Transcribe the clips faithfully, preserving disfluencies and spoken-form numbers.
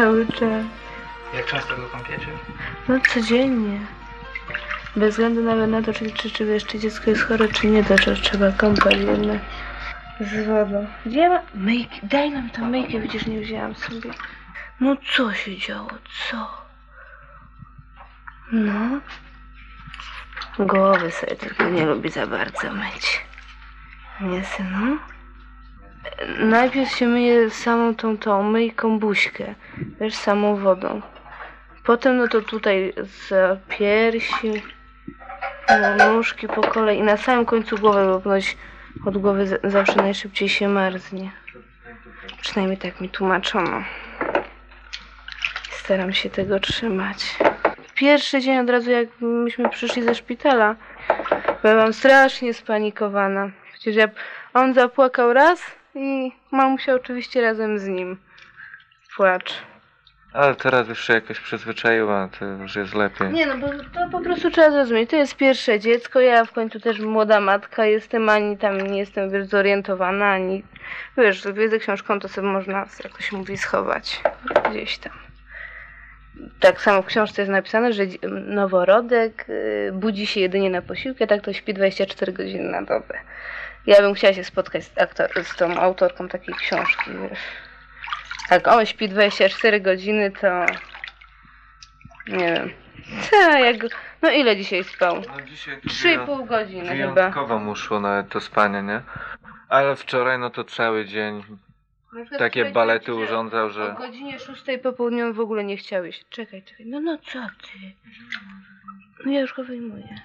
cały czas. Jak często go kąpiecie? No codziennie. Bez względu nawet na to, czy, czy, czy wiesz, czy dziecko jest chore, czy nie, to czy trzeba kąpać jednak z wodą. Gdzie ja mam? Myjki, daj nam tą myjkę, widzisz, nie wzięłam sobie. No co się działo, co? No. Głowy sobie tylko nie lubi za bardzo myć. Nie, synu? Najpierw się myje samą tą, tą myjką buźkę, wiesz, samą wodą. Potem no to tutaj z piersi, no, nóżki po kolei i na samym końcu głowy, bo ponoć od głowy z- zawsze najszybciej się marznie. Przynajmniej tak mi tłumaczono. Staram się tego trzymać. Pierwszy dzień od razu jak myśmy przyszli ze szpitala, byłam strasznie spanikowana. Przecież ja, on zapłakał raz i mamusia oczywiście razem z nim. Płacz. Ale teraz już się jakoś przyzwyczaiła, to już jest lepiej. Nie no, bo to po prostu trzeba zrozumieć. To jest pierwsze dziecko, ja w końcu też młoda matka jestem, ani tam nie jestem, wiesz, zorientowana, ani... Wiesz, wiedzę książką to sobie można, jak to się mówi, schować gdzieś tam. Tak samo w książce jest napisane, że noworodek y, budzi się jedynie na posiłkę, tak to śpi dwadzieścia cztery godziny na dobę. Ja bym chciała się spotkać z, aktor, z tą autorką takiej książki, wiesz. Jak on śpi dwadzieścia cztery godziny, to... Nie wiem. Co, jak... No ile dzisiaj spał? No dzisiaj to Trzy i pół godziny chyba. wyjątkowo mu szło nawet to spanie, nie? Ale wczoraj no to cały dzień Na przykład takie wczoraj balety powiedział, urządzał, O że... godzinie szóstej po południu w ogóle nie chciałeś. Czekaj, czekaj. No, no co ty? No ja już go wyjmuję.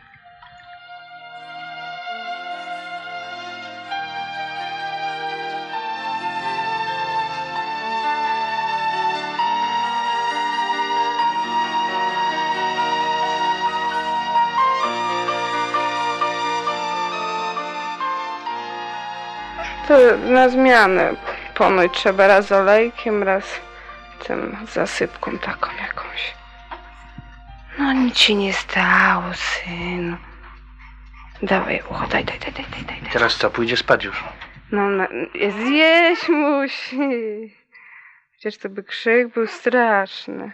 To na zmianę ponoć trzeba raz olejkiem, raz tym zasypką taką jakąś. No nic ci nie stało, synu. Dawaj ucho, daj, daj, daj, daj, daj, daj. daj. Teraz co, pójdzie spać już? No, na, zjeść musi. Przecież to by krzyk był straszny.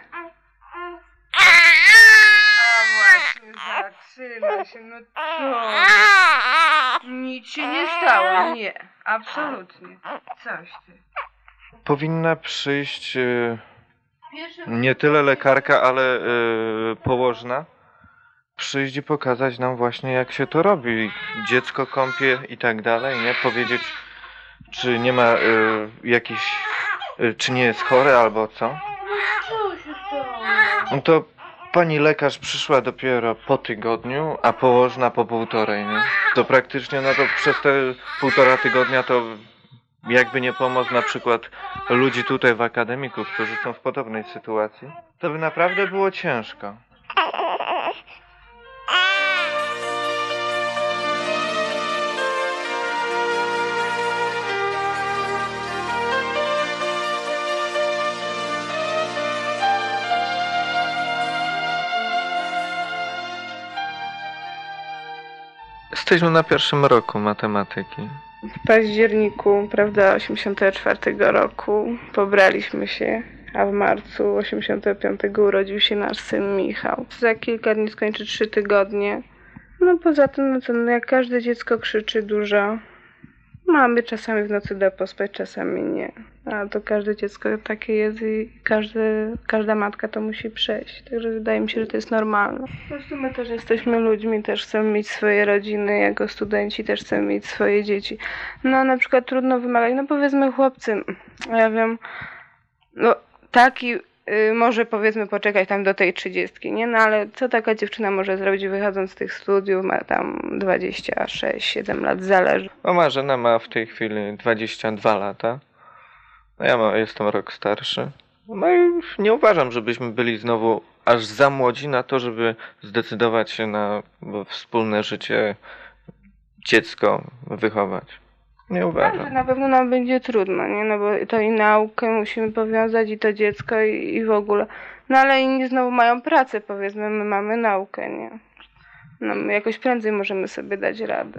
A właśnie, zaczyna się, no co? Nic się nie stało, nie, absolutnie. Coś ty. Powinna przyjść e, Pierwszy... nie tyle lekarka, ale e, położna. Przyjść i pokazać nam właśnie jak się to robi. Dziecko kąpie i tak dalej, nie? Powiedzieć, czy nie ma e, jakiś, e, czy nie jest chore albo co. Co się stało? No to pani lekarz przyszła dopiero po tygodniu, a położna po półtorej, nie? To praktycznie, no to przez te półtora tygodnia to jakby nie pomoc na przykład ludzi tutaj w akademików, którzy są w podobnej sytuacji, to by naprawdę było ciężko. Jesteśmy na pierwszym roku matematyki. W październiku, prawda, osiemdziesiątego czwartego roku pobraliśmy się, a w marcu osiemdziesiątego piątego urodził się nasz syn Michał. Za kilka dni skończy trzy tygodnie. No poza tym, no to no jak każde dziecko krzyczy dużo. Mamy czasami w nocy da pospać, czasami nie. A to każde dziecko takie jest i każdy, każda matka to musi przejść. Także wydaje mi się, że to jest normalne. Po prostu my też jesteśmy ludźmi, też chcemy mieć swoje rodziny, jako studenci też chcemy mieć swoje dzieci. No na przykład trudno wymagać, no powiedzmy chłopcy, ja wiem, no taki y, może powiedzmy poczekać tam do tej trzydziestki, nie? No ale co taka dziewczyna może zrobić wychodząc z tych studiów, ma tam dwadzieścia sześć siedem lat, zależy. No Marzena ma w tej chwili dwadzieścia dwa lata. No ja ma, jestem rok starszy. No i nie uważam, żebyśmy byli znowu aż za młodzi na to, żeby zdecydować się na wspólne życie, dziecko wychować. Nie uważam. Tak, na pewno nam będzie trudno, nie? No bo to i naukę musimy powiązać, i to dziecko, i, i w ogóle. No ale inni znowu mają pracę, powiedzmy, my mamy naukę, nie? No my jakoś prędzej możemy sobie dać radę.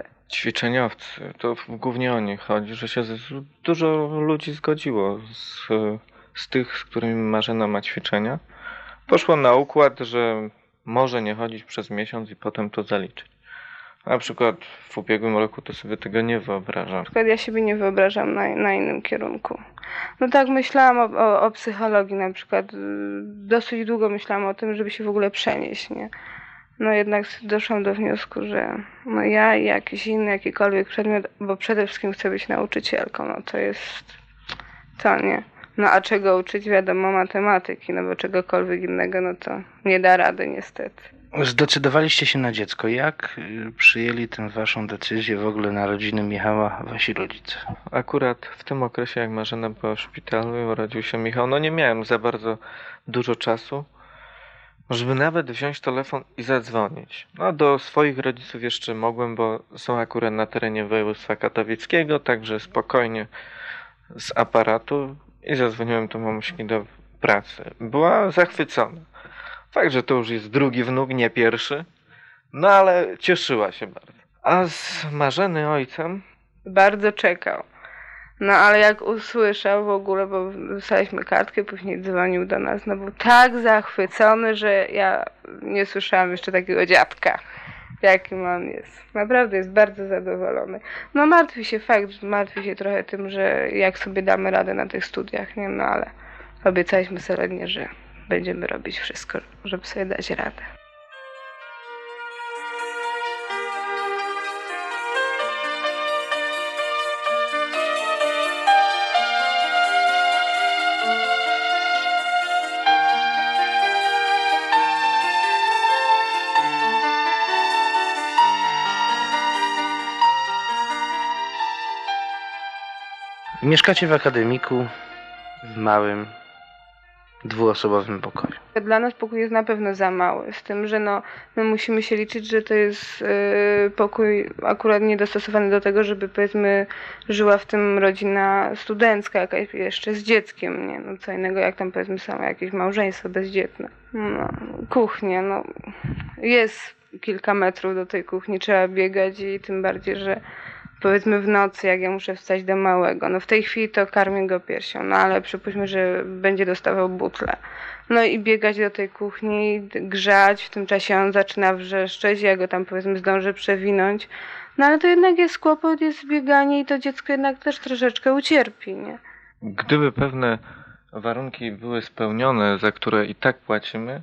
Ćwiczeniowcy, to głównie o nich chodzi, że się z, dużo ludzi zgodziło z, z tych, z którymi Marzena ma ćwiczenia. Poszło na układ, że może nie chodzić przez miesiąc i potem to zaliczyć. Na przykład w ubiegłym roku to sobie tego nie wyobrażam. Na przykład ja siebie nie wyobrażam na, na innym kierunku. No tak, myślałam o, o, o psychologii na przykład. Dosyć długo myślałam o tym, żeby się w ogóle przenieść, nie? No jednak doszłam do wniosku, że no ja i jakiś inny, jakikolwiek przedmiot, bo przede wszystkim chcę być nauczycielką, no to jest to, nie? No a czego uczyć? Wiadomo, matematyki, no bo czegokolwiek innego, no to nie da rady niestety. Zdecydowaliście się na dziecko. Jak y, przyjęli tę waszą decyzję w ogóle narodziny Michała wasi rodzice? Akurat w tym okresie, jak Marzena była w szpitalu i urodził się Michał, no nie miałem za bardzo dużo czasu, żeby nawet wziąć telefon i zadzwonić. No do swoich rodziców jeszcze mogłem, bo są akurat na terenie województwa katolickiego, także spokojnie z aparatu i zadzwoniłem do mamuśki do pracy. Była zachwycona. Fakt, że to już jest drugi wnuk, nie pierwszy, no ale cieszyła się bardzo. A z Marzeny ojcem Bardzo czekał. No ale jak usłyszał w ogóle, bo wysłaliśmy kartkę, później dzwonił do nas, no był tak zachwycony, że ja nie słyszałam jeszcze takiego dziadka, jakim on jest. Naprawdę jest bardzo zadowolony. No martwi się fakt, martwi się trochę tym, że jak sobie damy radę na tych studiach, nie? No ale obiecaliśmy solidnie, że będziemy robić wszystko, żeby sobie dać radę. Mieszkacie w akademiku w małym, dwuosobowym pokoju. Dla nas pokój jest na pewno za mały, z tym, że no, my musimy się liczyć, że to jest yy, pokój akurat niedostosowany do tego, żeby powiedzmy żyła w tym rodzina studencka jakaś jeszcze z dzieckiem, nie? No co innego jak tam powiedzmy samo jakieś małżeństwo bezdzietne. No, kuchnia, no jest kilka metrów do tej kuchni, trzeba biegać i tym bardziej, że powiedzmy w nocy, jak ja muszę wstać do małego. No w tej chwili to karmię go piersią, no ale przypuśćmy, że będzie dostawał butlę. No i biegać do tej kuchni, grzać, w tym czasie on zaczyna wrzeszczeć, ja go tam powiedzmy zdążę przewinąć. No ale to jednak jest kłopot, jest bieganie i to dziecko jednak też troszeczkę ucierpi, nie? gdyby pewne warunki były spełnione, za które i tak płacimy,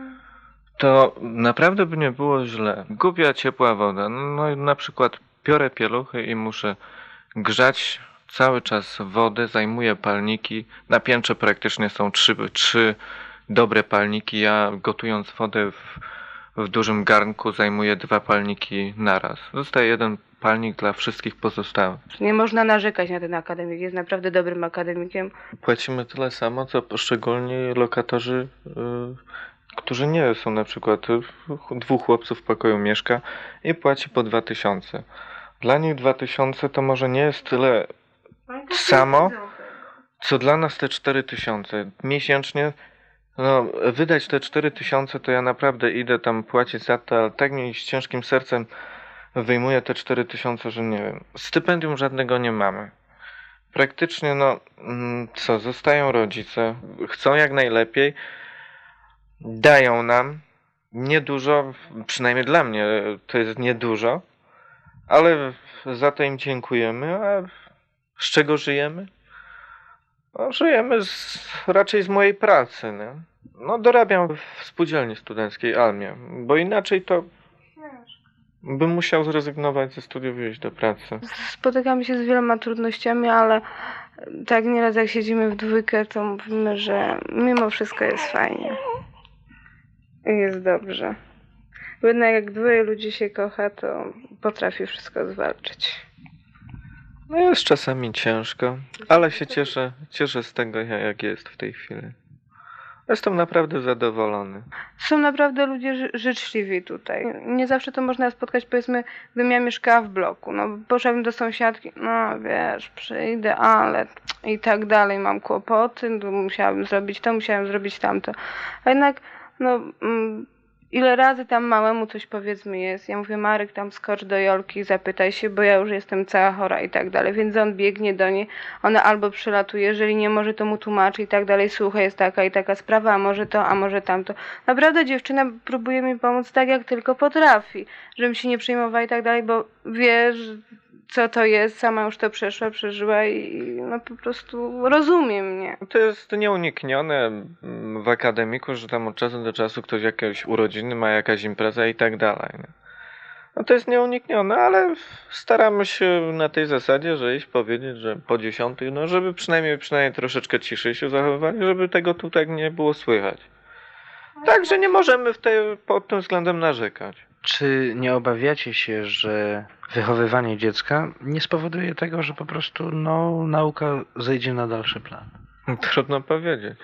to naprawdę by nie było źle. Głupia ciepła woda. No i na przykład biorę pieluchy i muszę grzać cały czas wodę, zajmuję palniki. Na piętrze praktycznie są trzy, trzy dobre palniki. Ja gotując wodę w, w dużym garnku zajmuję dwa palniki naraz. Zostaje jeden palnik dla wszystkich pozostałych. Nie można narzekać na ten akademik, jest naprawdę dobrym akademikiem. Płacimy tyle samo, co poszczególni lokatorzy, yy, którzy nie są na przykład yy, dwóch chłopców w pokoju mieszka i płaci po dwa tysiące. Dla nich dwa tysiące to może nie jest tyle samo, co dla nas te cztery tysiące. Miesięcznie, no wydać te cztery tysiące to ja naprawdę idę tam płacić za to, ale tak mi z ciężkim sercem wyjmuję te cztery tysiące, że nie wiem. Stypendium żadnego nie mamy. Praktycznie no, co, zostają rodzice, chcą jak najlepiej, dają nam niedużo, przynajmniej dla mnie to jest niedużo, ale za to im dziękujemy. A z czego żyjemy? No, żyjemy z, raczej z mojej pracy. Nie? No, dorabiam w spółdzielni studenckiej Almie, bo inaczej to bym musiał zrezygnować ze studiów i iść do pracy. Spotykamy się z wieloma trudnościami, ale tak nieraz jak siedzimy w dwójkę, to mówimy, że mimo wszystko jest fajnie. I jest dobrze. Bo jednak jak dwoje ludzi się kocha, to potrafi wszystko zwalczyć. No jest czasami ciężko, ale się cieszę, cieszę z tego, jak jest w tej chwili. Jestem naprawdę zadowolony. Są naprawdę ludzie ży- życzliwi tutaj. Nie zawsze to można spotkać, powiedzmy, gdybym ja mieszkała w bloku. No, poszłabym do sąsiadki, no wiesz, przyjdę, ale i tak dalej, mam kłopoty, no, musiałabym zrobić to, musiałam zrobić tamto. A jednak, no, mm, ile razy tam małemu coś powiedzmy jest. Ja mówię, Marek, tam skocz do Jolki, zapytaj się, bo ja już jestem cała chora i tak dalej. Więc on biegnie do niej, ona albo przylatuje, jeżeli nie może, to mu tłumaczy i tak dalej. Słuchaj, jest taka i taka sprawa, a może to, a może tamto. Naprawdę dziewczyna próbuje mi pomóc tak, jak tylko potrafi, żebym się nie przejmowała i tak dalej, bo wiesz, co to jest, sama już to przeszła, przeżyła i no po prostu rozumie mnie. To jest nieuniknione mm, w akademiku, że tam od czasu do czasu ktoś jakieś urodziny ma, jakaś impreza i tak dalej. Nie? No to jest nieuniknione, ale staramy się na tej zasadzie, że iść powiedzieć, że po dziesiątych, no żeby przynajmniej przynajmniej troszeczkę ciszej się zachowywali, żeby tego tu tak nie było słychać. Także nie możemy w tej, pod tym względem narzekać. Czy nie obawiacie się, że wychowywanie dziecka nie spowoduje tego, że po prostu no, nauka zejdzie na dalszy plan? Trudno powiedzieć.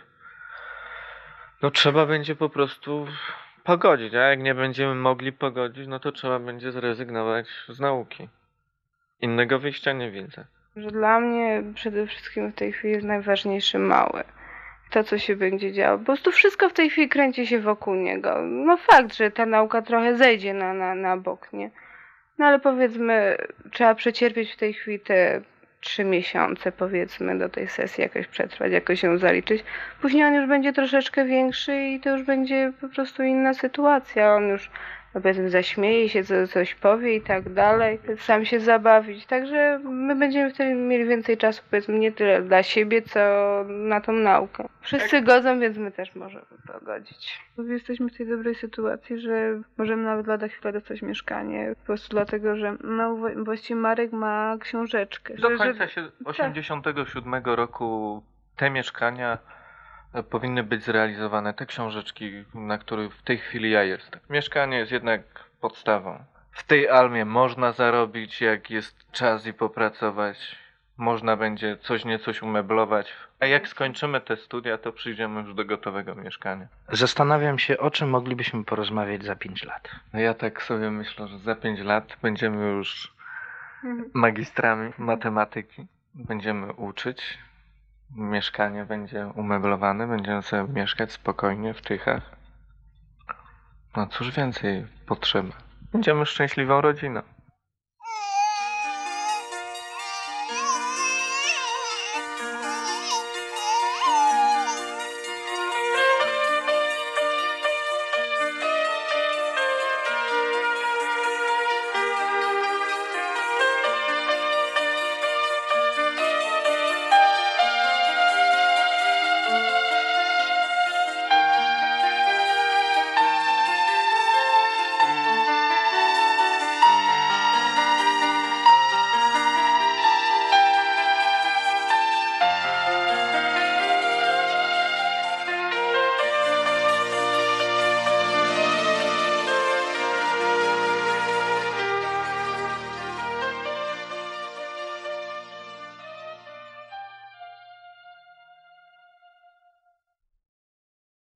No trzeba będzie po prostu pogodzić, a jak nie będziemy mogli pogodzić, no to trzeba będzie zrezygnować z nauki. Innego wyjścia nie widzę. Że dla mnie przede wszystkim w tej chwili jest najważniejszy mały. To, co się będzie działo. Po prostu wszystko w tej chwili kręci się wokół niego. No fakt, że ta nauka trochę zejdzie na, na, na bok, nie? No ale powiedzmy, trzeba przecierpieć w tej chwili te trzy miesiące, powiedzmy, do tej sesji jakoś przetrwać, jakoś ją zaliczyć. Później on już będzie troszeczkę większy i to już będzie po prostu inna sytuacja. On już, no powiedzmy, zaśmieje się, co, coś powie i tak dalej, sam się zabawić. Także my będziemy wtedy mieli więcej czasu, powiedzmy, nie tyle dla siebie, co na tą naukę. Wszyscy godzą, więc my też możemy pogodzić. Jesteśmy w tej dobrej sytuacji, że możemy nawet lada chwilę dostać mieszkanie. Po prostu dlatego, że no właściwie Marek ma książeczkę. Do że, końca że... się osiemdziesiątego siódmego roku te mieszkania powinny być zrealizowane, te książeczki, na których w tej chwili ja jestem. Mieszkanie jest jednak podstawą. W tej Almie można zarobić, jak jest czas i popracować. Można będzie coś niecoś umeblować. A jak skończymy te studia, to przyjdziemy już do gotowego mieszkania. Zastanawiam się, o czym moglibyśmy porozmawiać za pięć lat. No ja tak sobie myślę, że za pięć lat będziemy już Mhm. magistrami matematyki. Będziemy uczyć. Mieszkanie będzie umeblowane, będziemy sobie mieszkać spokojnie w Tychach. No cóż więcej potrzeba. Będziemy szczęśliwą rodziną.